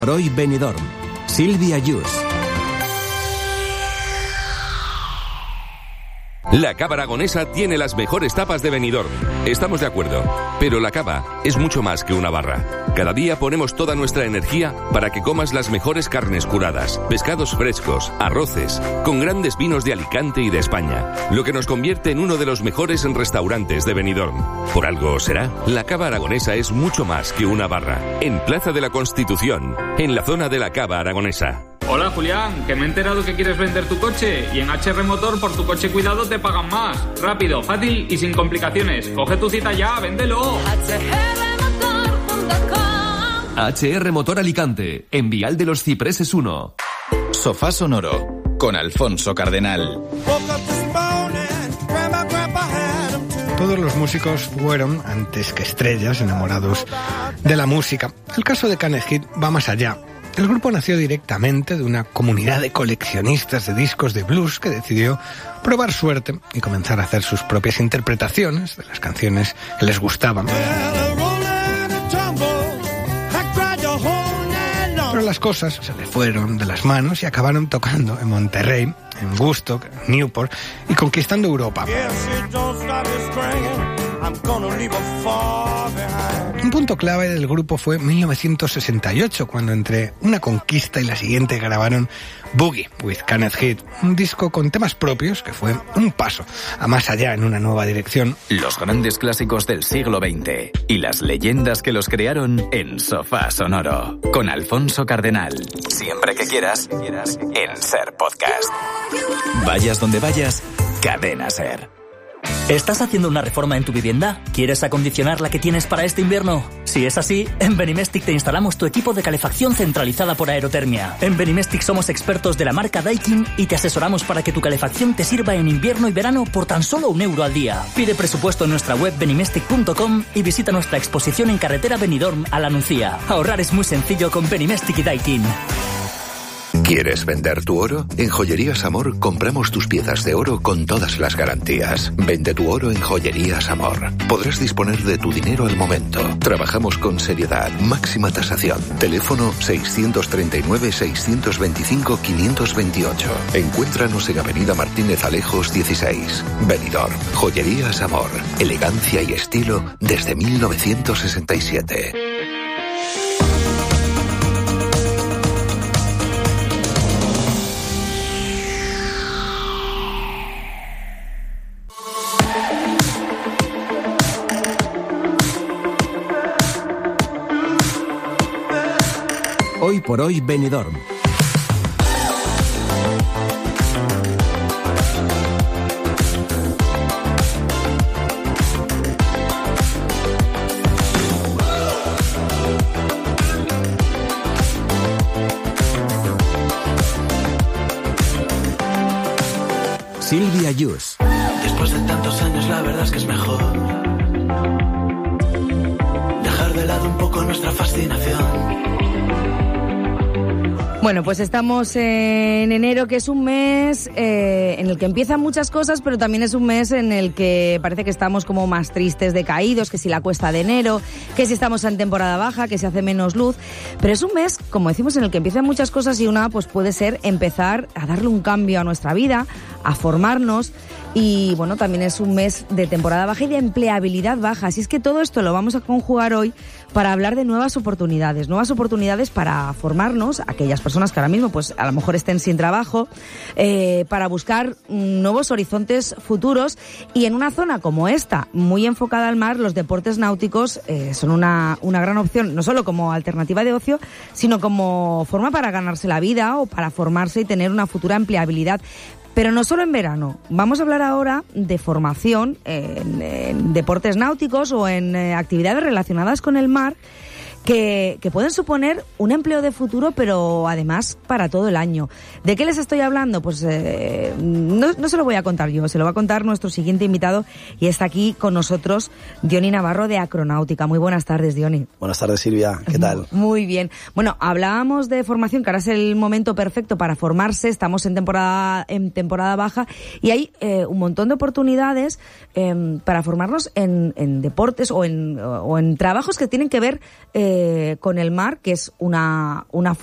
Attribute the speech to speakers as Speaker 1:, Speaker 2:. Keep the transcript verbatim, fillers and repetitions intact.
Speaker 1: Hoy Benidorm. Silvia Yus.
Speaker 2: La Cava Aragonesa tiene las mejores tapas de Benidorm. Estamos de acuerdo. Pero la cava es mucho más que una barra. Cada día ponemos toda nuestra energía para que comas las mejores carnes curadas, pescados frescos, arroces, con grandes vinos de Alicante y de España. Lo que nos convierte en uno de los mejores restaurantes de Benidorm. Por algo será, la Cava Aragonesa es mucho más que una barra. En Plaza de la Constitución, en la zona de la Cava Aragonesa.
Speaker 3: Hola Julián, que me he enterado que quieres vender tu coche y en H R Motor por tu coche cuidado te pagan más. Rápido, fácil y sin complicaciones. Coge tu cita ya, véndelo.
Speaker 4: H R Motor Alicante, en Vial de los Cipreses uno.
Speaker 5: Sofá Sonoro, con Alfonso Cardenal.
Speaker 6: Todos los músicos fueron, antes que estrellas, enamorados de la música. El caso de Kenneth Heath va más allá. El grupo nació directamente de una comunidad de coleccionistas de discos de blues que decidió probar suerte y comenzar a hacer sus propias interpretaciones de las canciones que les gustaban. Pero las cosas se le fueron de las manos y acabaron tocando en Monterrey, en Woodstock, Newport y conquistando Europa. Un punto clave del grupo fue mil novecientos sesenta y ocho, cuando entre una conquista y la siguiente grabaron Boogie with Kenneth Heath, un disco con temas propios que fue un paso a más allá en una nueva dirección.
Speaker 5: Los grandes clásicos del siglo veinte y las leyendas que los crearon en Sofá Sonoro, con Alfonso Cardenal. Siempre que quieras, en Ser Podcast. Vayas donde vayas, Cadena Ser.
Speaker 7: ¿Estás haciendo una reforma en tu vivienda? ¿Quieres acondicionar la que tienes para este invierno? Si es así, en Benimestic te instalamos tu equipo de calefacción centralizada por aerotermia. En Benimestic somos expertos de la marca Daikin y te asesoramos para que tu calefacción te sirva en invierno y verano por tan solo un euro al día. Pide presupuesto en nuestra web benimestic punto com y visita nuestra exposición en carretera Benidorm a la Nucía. Ahorrar es muy sencillo con Benimestic y Daikin.
Speaker 8: ¿Quieres vender tu oro? En Joyerías Amor compramos tus piezas de oro con todas las garantías. Vende tu oro en Joyerías Amor. Podrás disponer de tu dinero al momento. Trabajamos con seriedad, máxima tasación. Teléfono seiscientos treinta y nueve, seiscientos veinticinco, quinientos veintiocho. Encuéntranos en Avenida Martínez Alejos dieciséis. Benidorm. Joyerías Amor. Elegancia y estilo desde mil novecientos sesenta y siete.
Speaker 1: Hoy por hoy Benidorm. Silvia Yus.
Speaker 9: Después de tantos años la verdad es que es mejor dejar de lado un poco nuestra fascinación.
Speaker 10: Bueno, pues estamos en enero, que es un mes eh, en el que empiezan muchas cosas, pero también es un mes en el que parece que estamos como más tristes, decaídos, que si la cuesta de enero, que si estamos en temporada baja, que se hace menos luz. Pero es un mes, como decimos, en el que empiezan muchas cosas y una pues puede ser empezar a darle un cambio a nuestra vida, a formarnos. Y bueno, también es un mes de temporada baja y de empleabilidad baja. Así es que todo esto lo vamos a conjugar hoy para hablar de nuevas oportunidades. Nuevas oportunidades para formarnos, aquellas personas que ahora mismo pues a lo mejor estén sin trabajo, eh, para buscar nuevos horizontes futuros. Y en una zona como esta, muy enfocada al mar, los deportes náuticos eh, son una, una gran opción, no solo como alternativa de ocio, sino como forma para ganarse la vida o para formarse y tener una futura empleabilidad. Pero no solo en verano. Vamos a hablar ahora de formación en, en deportes náuticos o en eh, actividades relacionadas con el mar que, que pueden suponer un empleo de futuro, pero además para todo el año. ¿De qué les estoy hablando? Pues eh, no, no se lo voy a contar yo, se lo va a contar nuestro siguiente invitado y está aquí con nosotros Diony Navarro de Acronáutica. Muy buenas tardes, Diony.
Speaker 11: Buenas tardes, Silvia. ¿Qué tal?
Speaker 10: Muy bien. Bueno, hablábamos de formación, que ahora es el momento perfecto para formarse. Estamos en temporada en temporada baja y hay eh, un montón de oportunidades eh, para formarnos en, en deportes o en, o en trabajos que tienen que ver eh, eh, con el mar, que es una, una